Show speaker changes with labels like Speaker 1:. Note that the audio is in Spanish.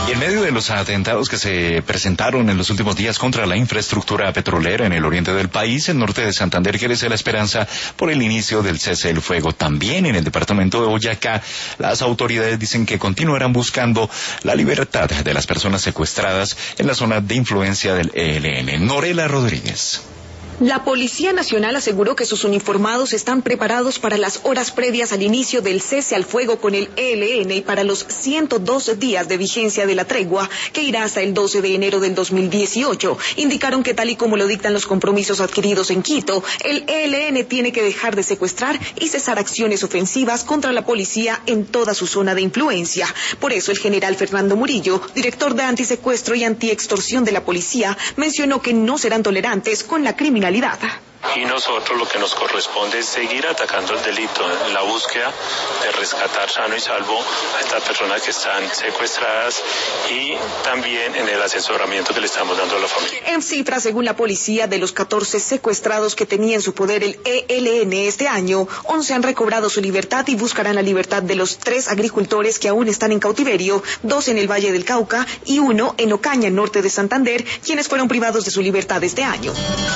Speaker 1: Y en medio de los atentados que se presentaron en los últimos días contra la infraestructura petrolera en el oriente del país, el norte de Santander crece la esperanza por el inicio del cese del fuego. También en el departamento de Boyacá, las autoridades dicen que continuarán buscando la libertad de las personas secuestradas en la zona de influencia del ELN. Norela Rodríguez.
Speaker 2: La Policía Nacional aseguró que sus uniformados están preparados para las horas previas al inicio del cese al fuego con el ELN y para los 112 días de vigencia de la tregua, que irá hasta el 12 de enero del 2018. Indicaron que tal y como lo dictan los compromisos adquiridos en Quito, el ELN tiene que dejar de secuestrar y cesar acciones ofensivas contra la policía en toda su zona de influencia. Por eso el general Fernando Murillo, director de antisecuestro y antiextorsión de la policía, mencionó que no serán tolerantes con la criminalidad.
Speaker 3: Y nosotros lo que nos corresponde es seguir atacando el delito en la búsqueda de rescatar sano y salvo a estas personas que están secuestradas y también en el asesoramiento que le estamos dando a la familia.
Speaker 2: En cifras, según la policía, de los 14 secuestrados que tenía en su poder el ELN este año, 11 han recobrado su libertad y buscarán la libertad de los 3 agricultores que aún están en cautiverio, 2 en el Valle del Cauca y 1 en Ocaña, norte de Santander, quienes fueron privados de su libertad este año.